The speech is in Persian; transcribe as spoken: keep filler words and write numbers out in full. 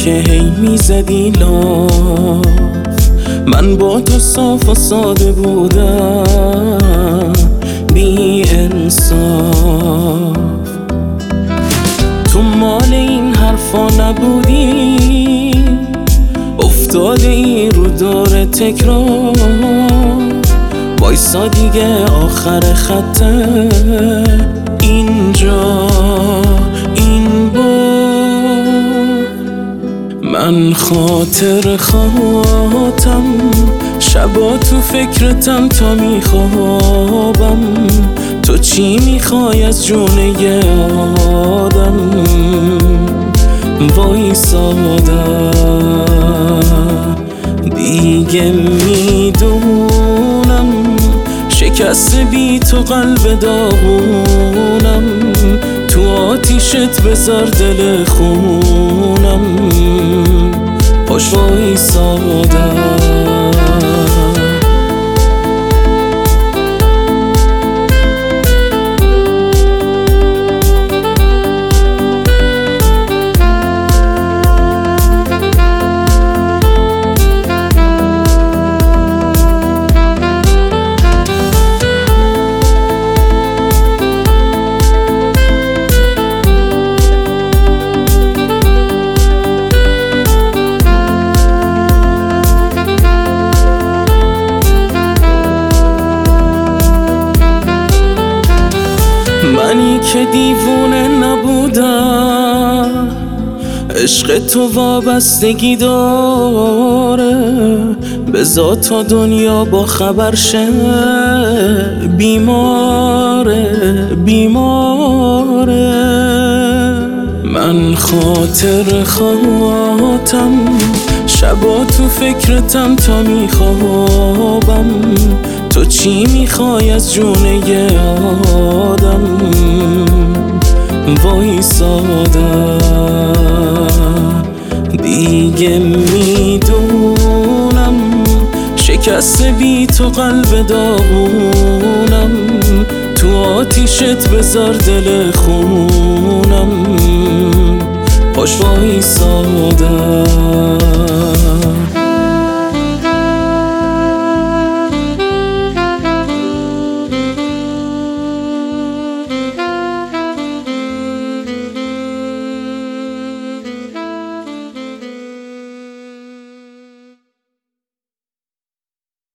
که هی میزدی لاف. من با تو صاف و ساده بودم، بی انصاف. تو مال این حرفا نبودی، افتاده ای رو دور تکرار. وایسا دیگه آخر خطه اینجا این بار. من خاطر خاطم، شبا تو فکرتم تا میخوابم. تو چی میخوای از جون یه آدم؟ وایسادم دیگه میدونم، شکست بی تو قلب داغونم. تو آتیشت بذار دل خونم، پاش وایسادم. منی که دیوونه نبودم، عشق تو وابستگی داره. بذار تا دنیا با خبر شه، بیماره بیماره. من خاطر خاطم، شبا تو فکرتم تا میخوابم. تو چی میخوای از جون یه آدم؟ وایسادم دیگه میدونم، شکست بی تو قلب داغونم. تو آتیشت بذار دل خونم، پاش وایسادم.